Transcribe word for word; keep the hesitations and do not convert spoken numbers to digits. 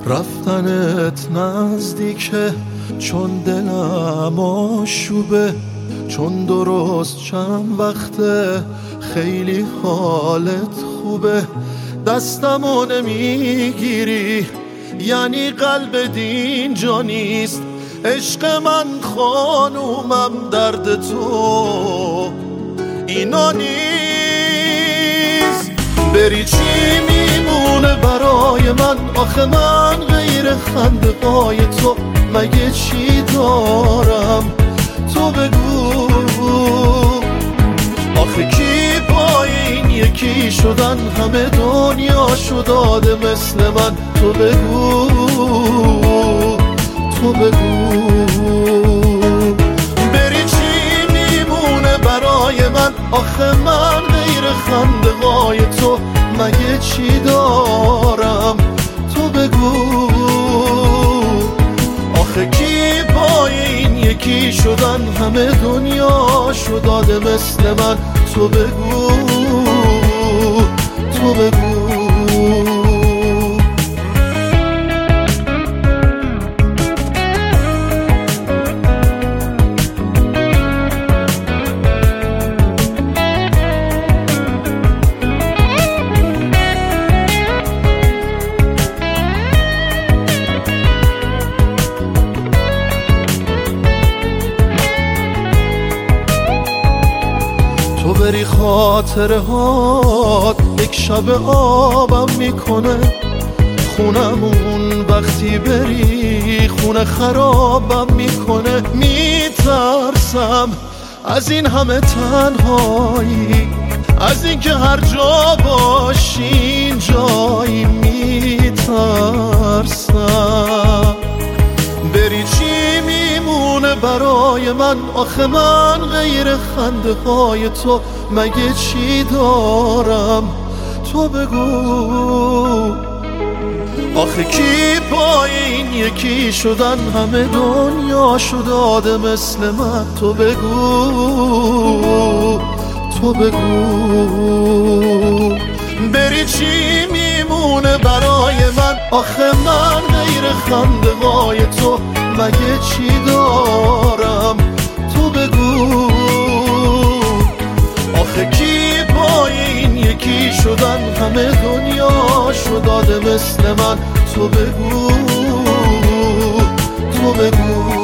رفتنت نزدیکه چون دلم آشوبه، چون درست چند وقته خیلی حالت خوبه. دستمو نمیگیری یعنی قلب دین جا نیست. عشق من خانومم درد تو اینا نیست. بری چی میمونه برای من؟ آخه من غیر خنده‌های تو مگه چی دارم؟ تو بگو آخه کی با این یکی شدن همه دنیا شو داده مثل من؟ تو بگو تو بگو بری چی میمونه برای من؟ آخه من غیر خنده‌های تو مگه چی دارم؟ تو بگو آخه کی با این یکی شدن همه دنیا شو داده مثل من؟ تو بگو تو بگو تو بری خاطره هات یک شب آبم میکنه. خونمون وقتی بری خونه خرابم میکنه. میترسم از این همه تنهایی، از این که هر جا باشین جایی. میترسم بری چی میمونه برای من؟ آخه من غیر خنده های تو مگه چی دارم؟ تو بگو آخه کی با این یکی شدن همه دنیا شو داده مثل من؟ تو بگو تو بگو بری چی میمونه برای من؟ آخه من غیر خنده های تو مگه چی دارم؟ تو بگو آخه کی با این یکی شدن همه دنیا شو داده مثل من؟ تو بگو تو بگو